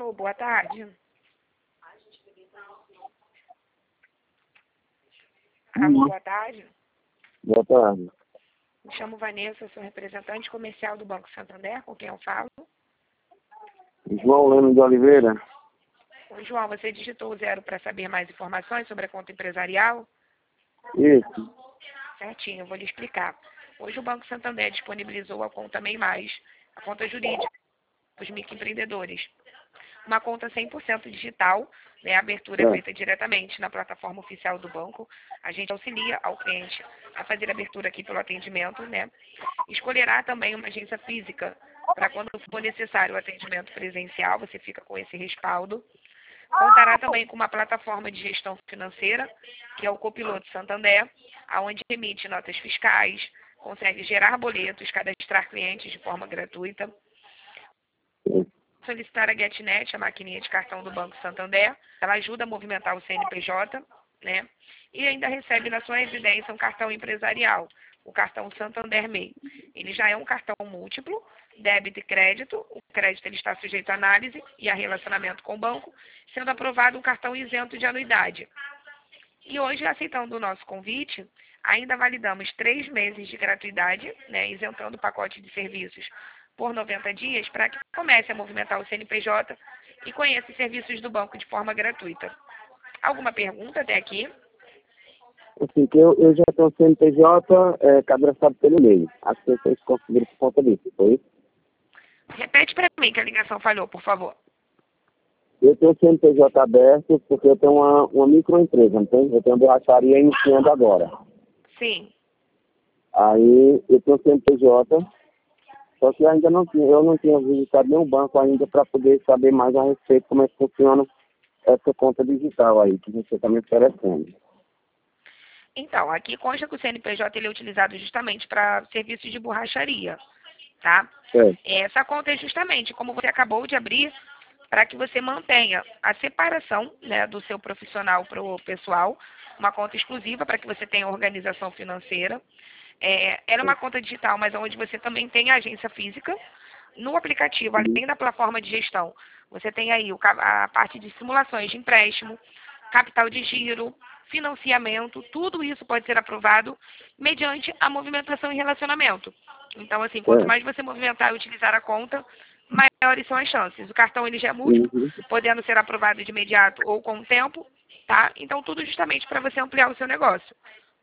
Alô, boa tarde. Alô, boa tarde. Boa tarde. Me chamo Vanessa, sou representante comercial do Banco Santander, com quem eu falo. João Lemos de Oliveira. Oi, João, você digitou o 0 para saber mais informações sobre a conta empresarial? Isso. Certinho, eu vou lhe explicar. Hoje o Banco Santander disponibilizou a conta MEI+, a conta jurídica para os microempreendedores. Uma conta 100% digital, né? A abertura é feita diretamente na plataforma oficial do banco. A gente auxilia ao cliente a fazer a abertura aqui pelo atendimento, né? Escolherá também uma agência física para quando for necessário o atendimento presencial, você fica com esse respaldo. Contará também com uma plataforma de gestão financeira, que é o Copiloto Santander, onde emite notas fiscais, consegue gerar boletos, cadastrar clientes de forma gratuita. Solicitar a GetNet, a maquininha de cartão do Banco Santander. Ela ajuda a movimentar o CNPJ, né? E ainda recebe na sua residência um cartão empresarial, o cartão Santander MEI. Ele já é um cartão múltiplo, débito e crédito. O crédito ele está sujeito à análise e a relacionamento com o banco, sendo aprovado um cartão isento de anuidade. E hoje, aceitando o nosso convite, ainda validamos 3 meses de gratuidade, né, isentando o pacote de serviços por 90 dias, para que comece a movimentar o CNPJ e conheça os serviços do banco de forma gratuita. Alguma pergunta até aqui? Assim, que eu já tenho CNPJ cadastrado pelo e-mail. Acho que vocês conseguiram por conta disso, foi isso? Repete para mim que a ligação falhou, por favor. Eu tenho CNPJ aberto porque eu tenho uma microempresa, não tem? Eu tenho borracharia iniciando agora. Sim. Aí eu tenho CNPJ, só que eu não tinha visitado nenhum banco ainda para poder saber mais a respeito como é que funciona essa conta digital aí, que você está me oferecendo. Então, aqui consta que o CNPJ ele é utilizado justamente para serviços de borracharia, tá? Essa conta é justamente como você acabou de abrir, para que você mantenha a separação, né, do seu profissional para o pessoal, uma conta exclusiva para que você tenha organização financeira. Ela é uma conta digital, mas onde você também tem a agência física. No aplicativo, além da plataforma de gestão, você tem aí a parte de simulações de empréstimo, capital de giro, financiamento, tudo isso pode ser aprovado mediante a movimentação e relacionamento. Então, assim, quanto mais você movimentar e utilizar a conta, maiores são as chances. O cartão ele já é múltiplo, podendo ser aprovado de imediato ou com o tempo, tá? Então, tudo justamente para você ampliar o seu negócio.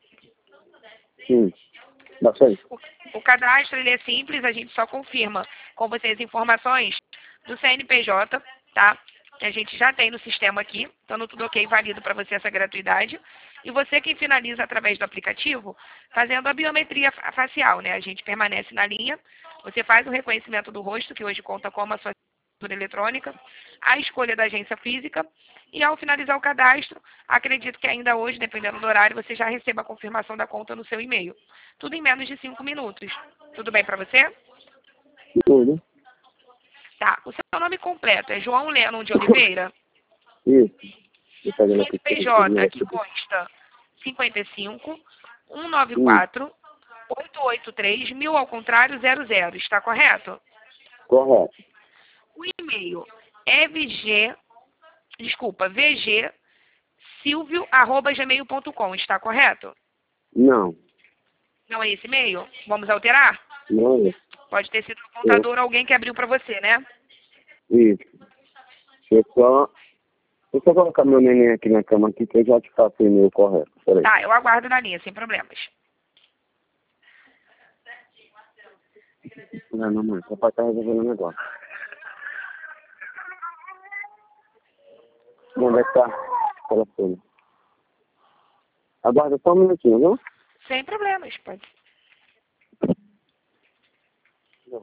Sim, bastante. O cadastro ele é simples, a gente só confirma com você as informações do CNPJ, tá? Que a gente já tem no sistema aqui, então tudo ok, válido para você essa gratuidade. E você quem finaliza através do aplicativo, fazendo a biometria facial, né? A gente permanece na linha, você faz o reconhecimento do rosto, que hoje conta com a sua assinatura eletrônica, a escolha da agência física, e ao finalizar o cadastro, acredito que ainda hoje, dependendo do horário, você já receba a confirmação da conta no seu e-mail. Tudo em menos de 5 minutos. Tudo bem para você? Tudo. Tá. O seu nome completo é João Lennon de Oliveira? Isso. CNPJ que consta 55 194 883 1000 ao contrário 00. Está correto? Correto. O e-mail é vgsilvio@gmail.com. Está correto? Não. Não é esse e-mail? Vamos alterar? Não. Pode ter sido no contador ou alguém que abriu para você, né? Isso. Deixa eu só colocar meu neném aqui na cama aqui que eu já te faço o e-mail correto. Peraí. Tá, eu aguardo na linha, sem problemas. Não, mãe. Papai tá resolvendo o negócio. Onde é que tá? Telefone. Aguarda só um minutinho, viu? Sem problemas, pode. Não.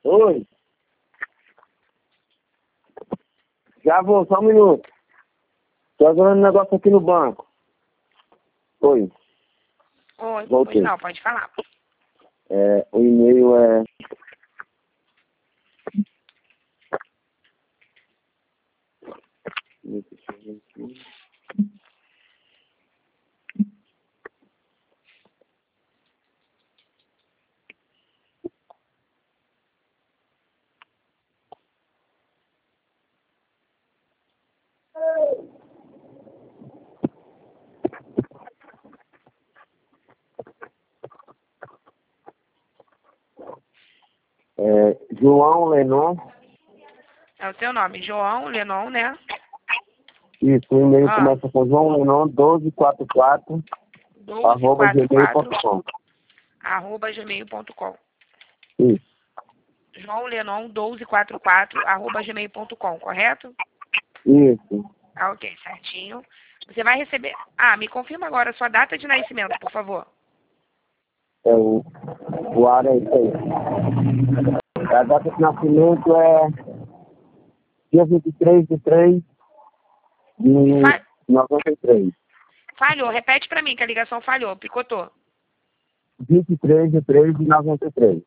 Oi. Já vou, só um minuto. Tô fazendo um negócio aqui no banco. Oi. Oi, Voltei. pois não, pode falar. O e-mail é... Deixa eu ver aqui. João Lenon. É o seu nome, João Lenon, né? Isso, o e-mail começa com João Lenon 1244 1244 @gmail.com. @gmail.com. Isso, João Lenon 1244 @gmail.com, correto? isso. Ah, ok, certinho. Você vai receber... me confirma agora a sua data de nascimento, por favor. O ar é isso aí. A data de nascimento é dia 23 de 3 de 93. Falhou, repete pra mim que a ligação falhou, picotou. 23 de 3 de 93.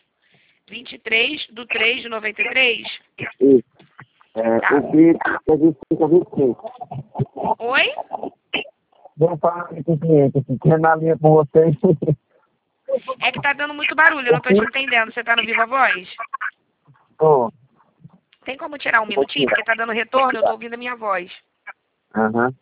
23/3/93? Isso. Tá. O PIB é 25 a 25. Oi? Vou falar aqui com o cliente aqui, que é na linha com vocês. É que tá dando muito barulho, eu não tô te entendendo. Você tá no Viva Voz? Tô. Tem como tirar um minutinho? Porque tá dando retorno, eu tô ouvindo a minha voz. Aham.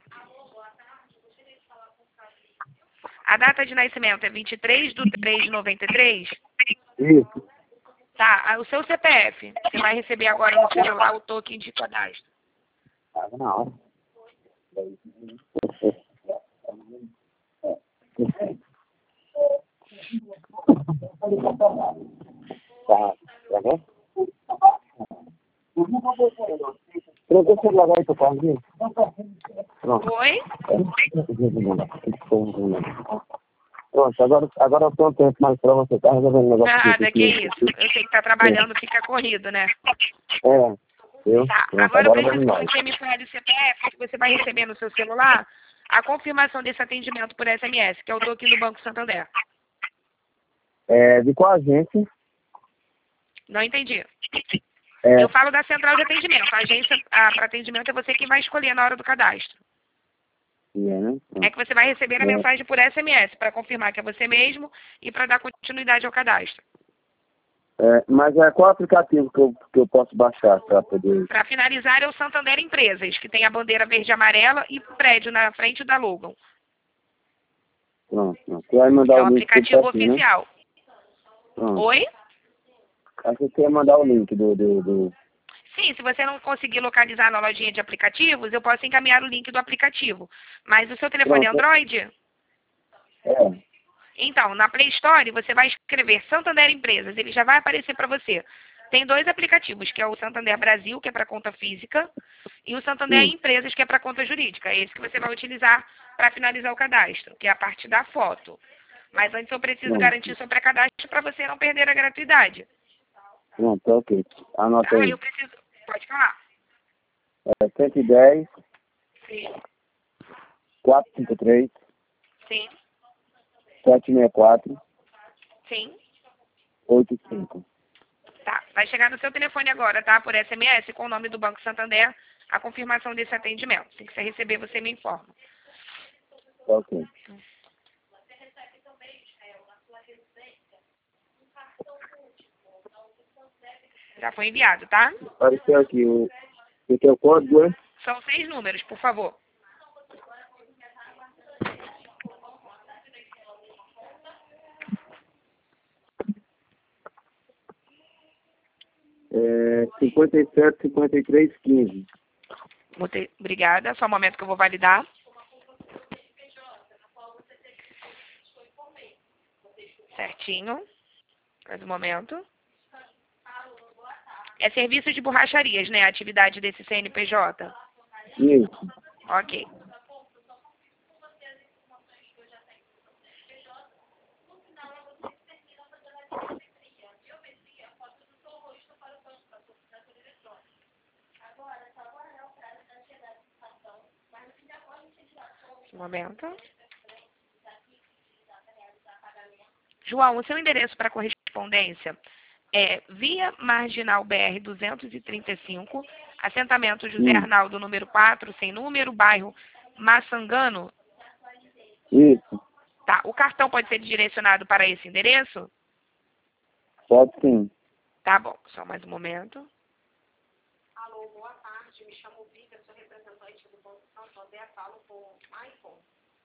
A data de nascimento é 23/3/93? Isso. Tá, o seu CPF. Você vai receber agora no celular o token de cadastro. Tava na hora. Tá bom? Trocou o celular aí, Toparzinho? Pronto. Oi? Pronto, agora eu tenho tempo mais pra você. Tá resolvendo o negócio aqui. Nada, que isso. Eu sei que tá trabalhando, fica corrido, né? Tá, Pronto, agora eu preciso vamos que nós. você me fale o CPF, que você vai receber no seu celular a confirmação desse atendimento por SMS, que eu tô aqui no Banco Santander. De qual agência? Não entendi. Eu falo da central de atendimento. A agência para atendimento é você quem vai escolher na hora do cadastro. Né? É que você vai receber a mensagem por SMS para confirmar que é você mesmo e para dar continuidade ao cadastro. Mas qual aplicativo que eu posso baixar para poder... Para finalizar, é o Santander Empresas, que tem a bandeira verde e amarela e o prédio na frente da logo. Pronto. Você vai mandar É o o link aplicativo certinho, né? oficial. Pronto. Oi? Acho que você ia mandar o link do... Sim, se você não conseguir localizar na lojinha de aplicativos, eu posso encaminhar o link do aplicativo. Mas o seu telefone é Pronto. Android? Então, na Play Store, você vai escrever Santander Empresas. Ele já vai aparecer para você. Tem dois aplicativos, que é o Santander Brasil, que é para conta física, e o Santander Empresas, que é para conta jurídica. É esse que você vai utilizar para finalizar o cadastro, que é a parte da foto. Mas antes eu preciso garantir seu pré-cadastro para você não perder a gratuidade. Pronto, ok. Anota aí. Eu preciso... Pode falar. 110 Sim. 453 Sim. 764 Sim. 85. Tá. Vai chegar no seu telefone agora, tá? Por SMS, com o nome do Banco Santander, a confirmação desse atendimento. Assim que você receber, você me informa. Ok. Já foi enviado, tá? Apareceu aqui o que é o código, é? São 6 números, por favor. É 57 53 15. Obrigada. Só um momento que eu vou validar. Certinho. Mais um momento. É serviço de borracharias, né? A atividade desse CNPJ. Isso. Ok. Um momento. João, o seu endereço para correspondência é Via Marginal BR 235, assentamento José Arnaldo, número 4, sem número, bairro Maçangano? Isso. Tá. O cartão pode ser direcionado para esse endereço? Pode sim. Tá bom. Só mais um momento. Alô, boa tarde. Me chamo Vivian, sou representante do Banco São José. Falo com o Maicon.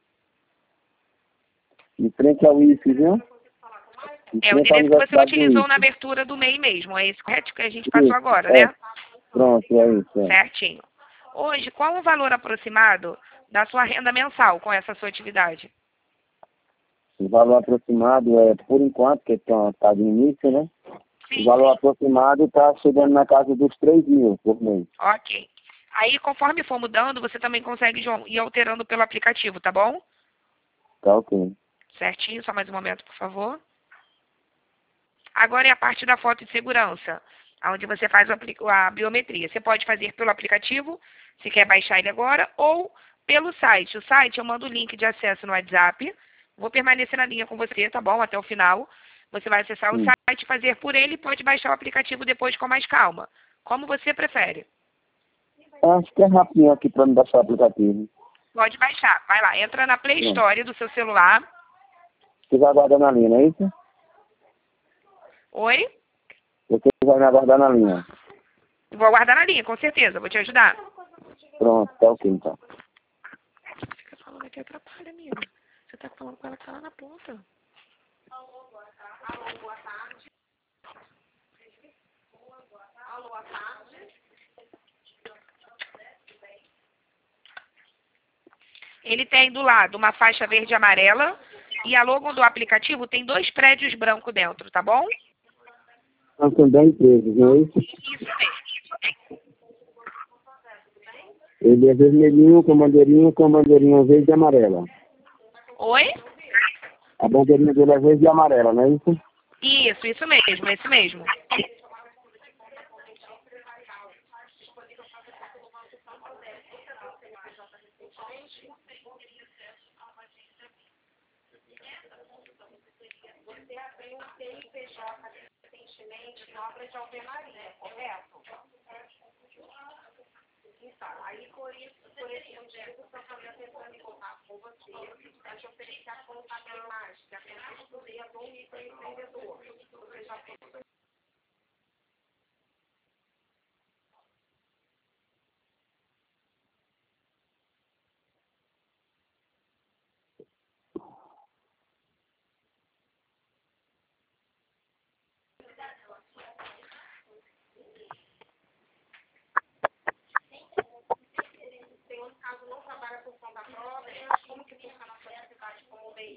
Em frente ao IFE, viu? É o endereço que você utilizou na abertura do MEI mesmo. É esse correto que a gente passou agora, né? Pronto, é isso. É. Certinho. Hoje, qual o valor aproximado da sua renda mensal com essa sua atividade? O valor aproximado é, por enquanto, que está de início, né? Sim. O valor aproximado está chegando na casa dos 3 mil por mês. Ok. Aí, conforme for mudando, você também consegue, João, ir alterando pelo aplicativo, tá bom? Tá ok. Certinho. Só mais um momento, por favor. Agora é a parte da foto de segurança, onde você faz a biometria. Você pode fazer pelo aplicativo, se quer baixar ele agora, ou pelo site. O site, eu mando o link de acesso no WhatsApp. Vou permanecer na linha com você, tá bom? Até o final. Você vai acessar o site, fazer por ele e pode baixar o aplicativo depois com mais calma. Como você prefere. Acho que é rapidinho aqui para me baixar o aplicativo. Pode baixar. Vai lá, entra na Play Store do seu celular. Você vai aguardar na linha, não é isso? Oi? Você vai me aguardar na linha. Vou aguardar na linha, com certeza. Vou te ajudar. Pronto, tá ok, então. Fica falando aqui, atrapalha, amigo. Você tá falando com ela que tá lá na ponta. Alô, boa tarde. Alô, boa tarde. Ele tem do lado uma faixa verde e amarela e a logo do aplicativo tem 2 prédios brancos dentro, tá bom? São 10 empresas, não é isso? Isso mesmo. Ele é vermelhinho com bandeirinha verde e amarela. Oi? A bandeirinha dele é verde e amarela, não é isso? Isso mesmo, esse mesmo. Você abriu um CNPJ recentemente em obra de alvenaria, correto? Então, aí por esse motivo, eu estou tentando em contato com você para te oferecer a conta mais, que atende o estudia do microempreendedor. Você já tem. No caso, não trabalha por conta própria, como que funciona a sua atividade como MEI?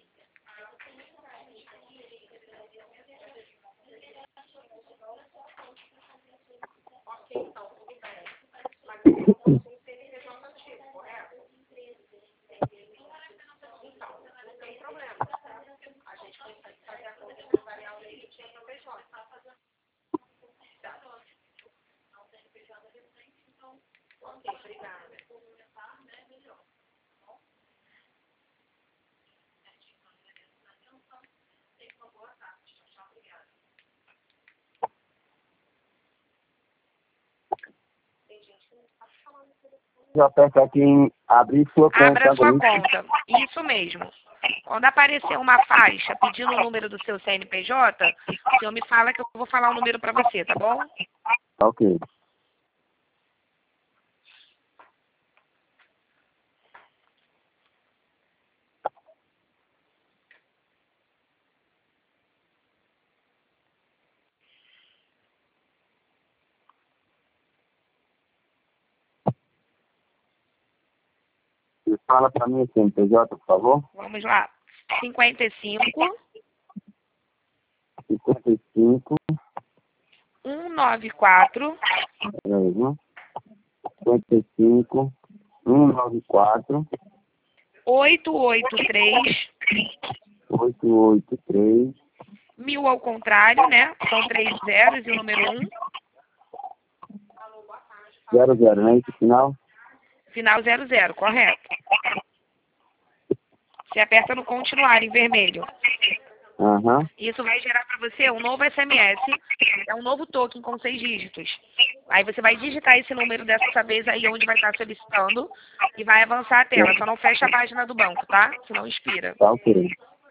Ok, então, tudo bem. Mas eu não possui CNPJ ativo, correto? Então, não tem problema. A gente consegue fazer a conta empresarial dele que tinha CNPJ. Ok, obrigada. Já aperta aqui em abrir sua conta. Abra sua conta. Isso mesmo. Quando aparecer uma faixa pedindo o número do seu CNPJ, o senhor me fala que eu vou falar o número para você, tá bom? Ok. Você fala para mim o CNPJ, por favor. Vamos lá. 55 55. 194 Peraí, viu? 55. 194. 883 883. 1000 ao contrário, né? São 3 zeros e o número 1. 00, não é esse final? Final 00, correto. Você aperta no continuar em vermelho. Isso vai gerar para você um novo SMS, é um novo token com 6 dígitos. Aí você vai digitar esse número dessa vez aí onde vai estar solicitando e vai avançar a tela. Só não fecha a página do banco, tá? Senão expira. Tá ok.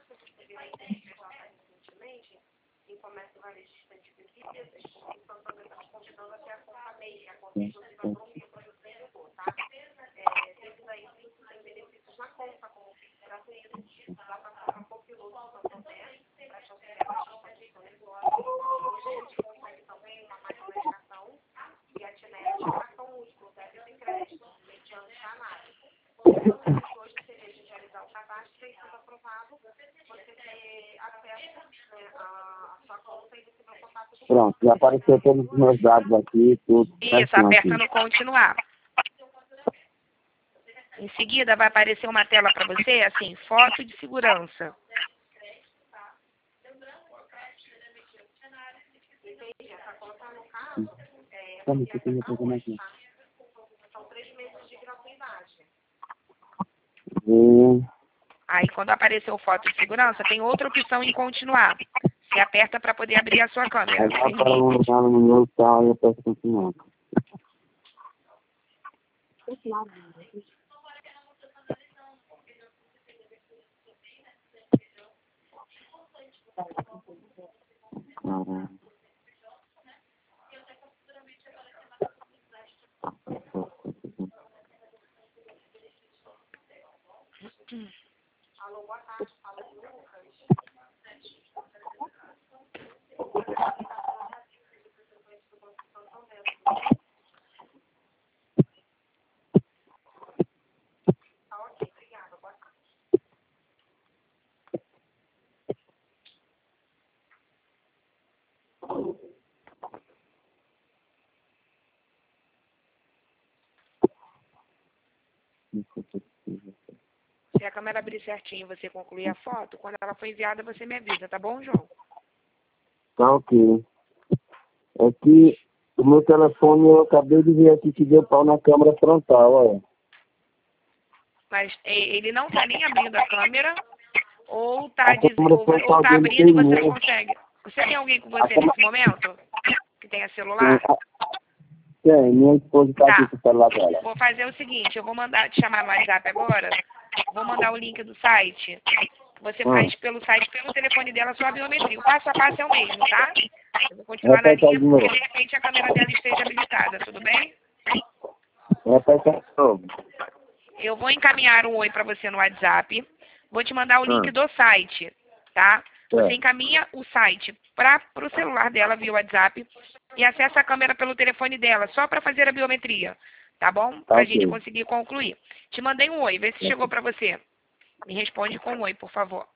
Pronto, já apareceu todos os meus dados aqui, tudo. Isso, aperta no continuar. Em seguida vai aparecer uma tela para você, assim, foto de segurança. Aí quando apareceu foto de segurança, tem outra opção em continuar. Você aperta para poder abrir a sua câmera. No meu tal, eu peço continuar. Alô, boa tarde, fala de Lucas. Tá ok, obrigada, boa tarde. Se a câmera abrir certinho e você concluir a foto, quando ela for enviada, você me avisa, tá bom, João? Tá ok. É que o meu telefone, eu acabei de ver aqui que deu pau na câmera frontal, olha. Mas ele não tá nem abrindo a câmera, ou tá abrindo e você não consegue. Você tem alguém com você nesse momento? Que tenha celular? Tem, minha esposa tá aqui com o celular dela. Vou fazer o seguinte, eu vou te chamar no WhatsApp agora, vou mandar o link do site. Você faz pelo site, pelo telefone dela, sua biometria. O passo a passo é o mesmo, tá? Eu vou continuar na linha porque de repente a câmera dela esteja habilitada, tudo bem? Eu vou encaminhar um oi para você no WhatsApp. Vou te mandar o link do site, tá? Você encaminha o site para o celular dela via WhatsApp e acessa a câmera pelo telefone dela, só para fazer a biometria, tá bom? Para a gente conseguir concluir. Te mandei um oi, vê se chegou para você. Me responde com um oi, por favor.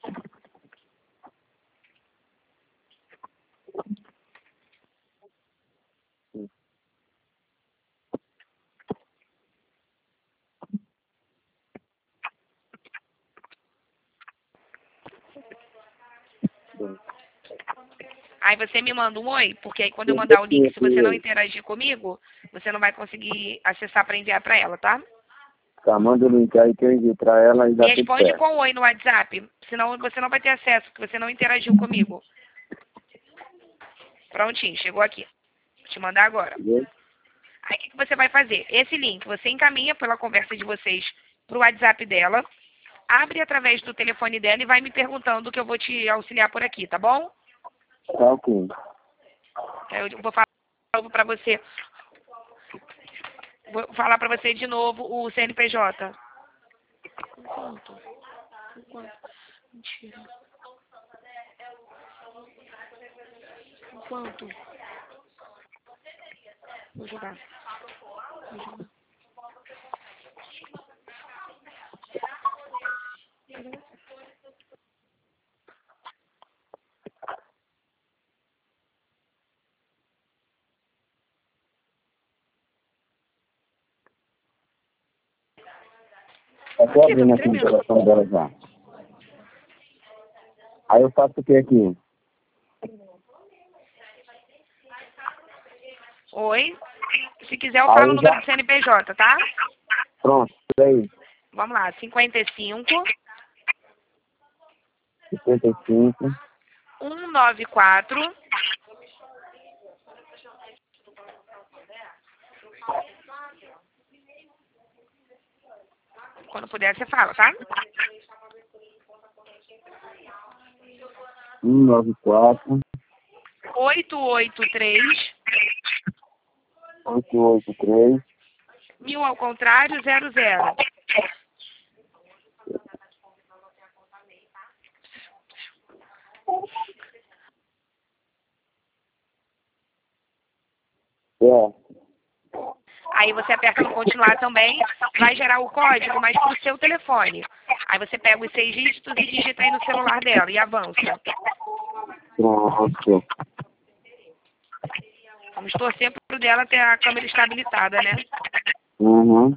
Aí você me manda um oi, porque aí quando eu mandar o link, se você não interagir comigo, você não vai conseguir acessar para enviar para ela, tá? Tá, manda o link aí que eu envio para ela e dá tudo certo. Responde com um oi no WhatsApp, senão você não vai ter acesso, porque você não interagiu comigo. Prontinho, chegou aqui. Vou te mandar agora. Aí o que você vai fazer? Esse link você encaminha pela conversa de vocês para o WhatsApp dela, abre através do telefone dela e vai me perguntando que eu vou te auxiliar por aqui, tá bom? Tá ok. Eu vou falar para você. Vou falar para você de novo o CNPJ. Quanto? Mentira. Quanto? Vou jogar. Eu tô abrindo aqui o telefone dela já. Aí eu faço o que aqui? Oi? Se quiser eu falo o número do CNPJ, tá? Pronto, aí. Vamos lá, 55 55. 194. Quando puder, você fala, tá? 194. 883. 883. 1000 ao contrário, 00. Aí você aperta no continuar também, vai gerar o código, mas pro seu telefone. Aí você pega os 6 dígitos e digita aí no celular dela e avança. Pronto. Vamos torcer pro dela ter a câmera estabilizada, né? Uhum.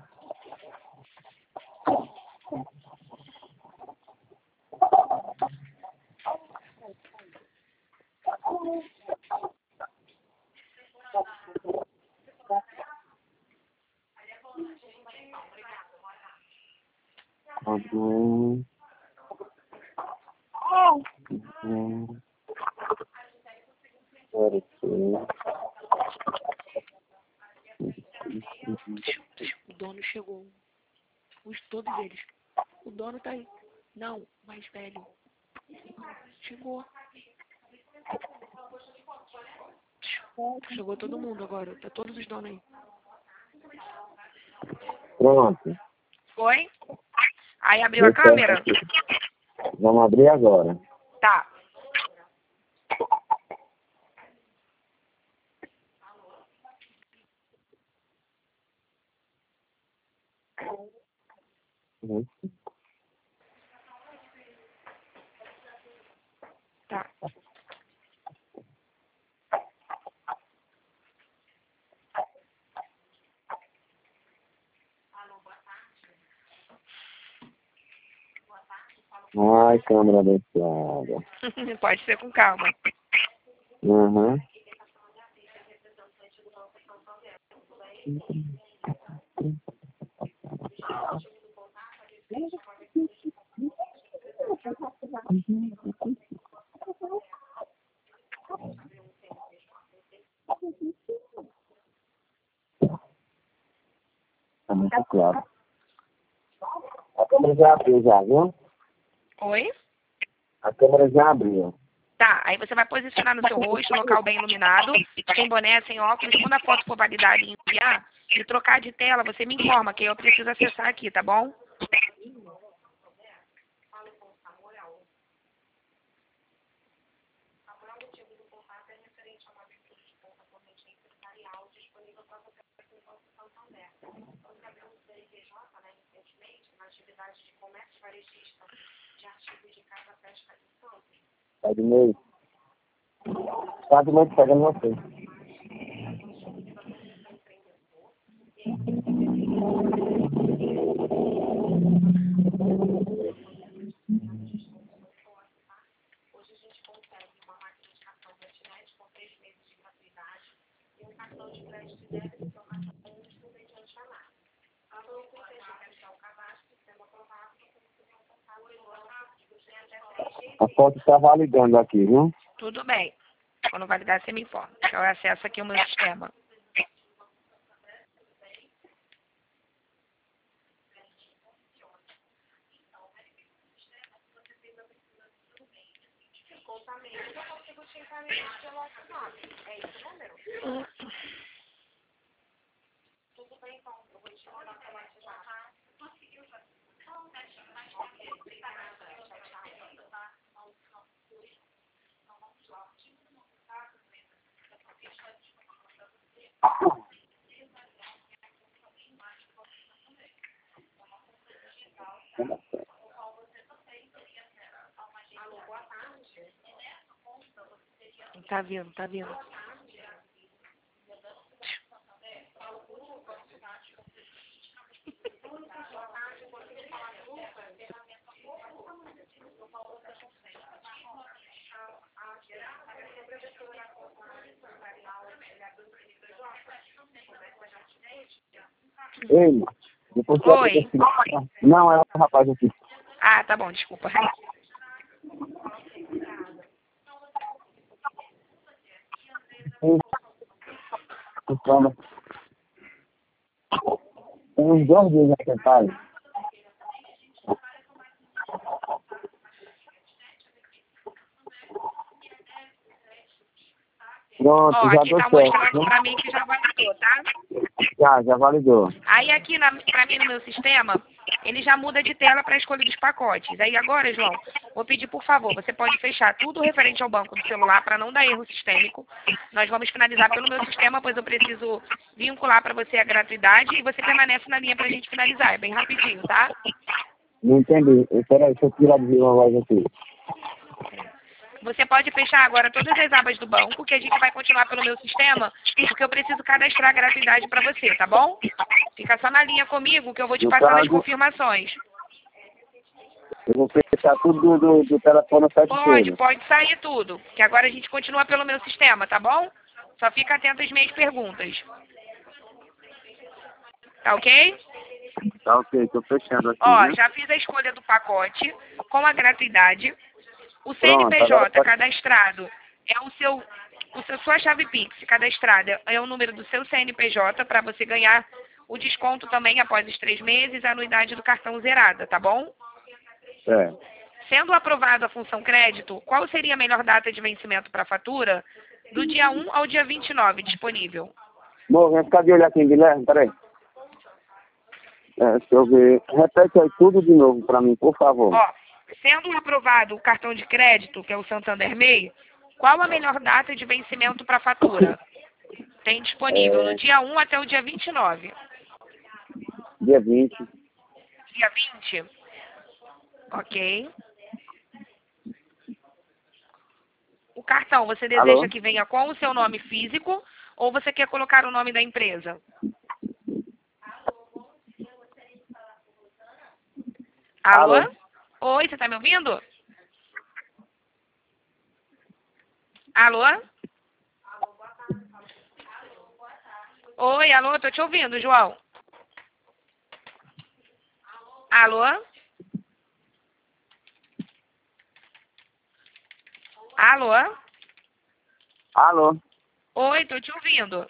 O dono chegou. Todos eles. O dono tá aí. Não, mais velho. Chegou. Chegou todo mundo agora. Tá todos os donos aí. Pronto. Foi? Aí abriu a câmera? Vamos abrir agora. Tá. Tá. Ai, câmera abençoada. Pode ser com calma. Uhum. Tá muito claro. A câmera já abriu já, viu? Oi? A câmera já abriu. Tá, aí você vai posicionar no seu rosto, local bem iluminado, sem boné, sem óculos. Quando a foto for validada e enviar, e trocar de tela, você me informa que eu preciso acessar aqui, tá bom? Tá de meio. Tá de meio pegando você. A foto está validando aqui, viu? Tudo bem. Quando validar, você me informa. Eu acesso aqui o meu sistema. Tá vindo, tá vindo. Ei, depois que Oi. Não, é o rapaz aqui. Ah, tá bom, desculpa. Vamos. Tem uns 2 dias já que eu falo. Pronto, Ó, já aqui deu tá certo. mostrando pra mim que já validou, tá? Já validou. Aí aqui pra mim no meu sistema, ele já muda de tela para a escolha dos pacotes. Aí agora, João, vou pedir por favor, você pode fechar tudo referente ao banco do celular para não dar erro sistêmico. Nós vamos finalizar pelo meu sistema, pois eu preciso vincular para você a gratuidade e você permanece na linha para a gente finalizar. É bem rapidinho, tá? Não entendi. Espera aí, deixa eu tirar de uma voz aqui. Você pode fechar agora todas as abas do banco, que a gente vai continuar pelo meu sistema, porque eu preciso cadastrar a gratuidade para você, tá bom? Fica só na linha comigo que eu vou te No passando as caso, confirmações. eu vou fechar tudo do telefone Pode sair tudo, que agora a gente continua pelo meu sistema, tá bom? Só fica atento às minhas perguntas. Tá ok? Tá ok, tô fechando aqui. Ó, Viu? já fiz a escolha do pacote com a gratuidade. O Pronto, CNPJ agora pode... cadastrado é sua chave Pix cadastrada é o número do seu CNPJ para você ganhar o desconto também após os 3 meses, a anuidade do cartão zerada, tá bom? É. Sendo aprovada a função crédito, qual seria a melhor data de vencimento para a fatura? Do dia 1 ao dia 29 disponível. Bom, vem ficar de olho aqui, Guilherme, peraí. Deixa eu ver. Repete aí tudo de novo para mim, por favor. Ó, sendo aprovado o cartão de crédito, que é o Santander MEI, qual a melhor data de vencimento para a fatura? Tem disponível no dia 1 até o dia 29. Dia 20. Dia 20? Ok. O cartão, você deseja Alô? que venha com o seu nome físico ou você quer colocar o nome da empresa? Alô? Alô? Oi, você tá me ouvindo? Alô? Oi, alô, tô te ouvindo, João. Alô? Alô? Alô? Oi, tô te ouvindo.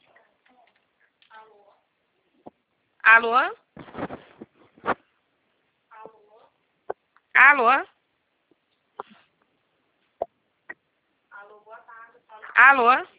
Alô? Alô? Alô?